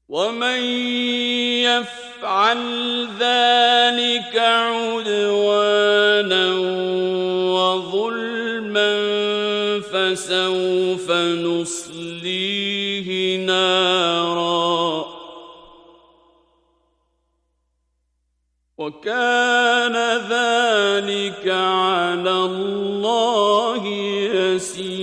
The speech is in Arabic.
ومن يفعل ذلك عدوانا وظلما فسوف نصليه نارا وكان ذلك على الله يسيرا.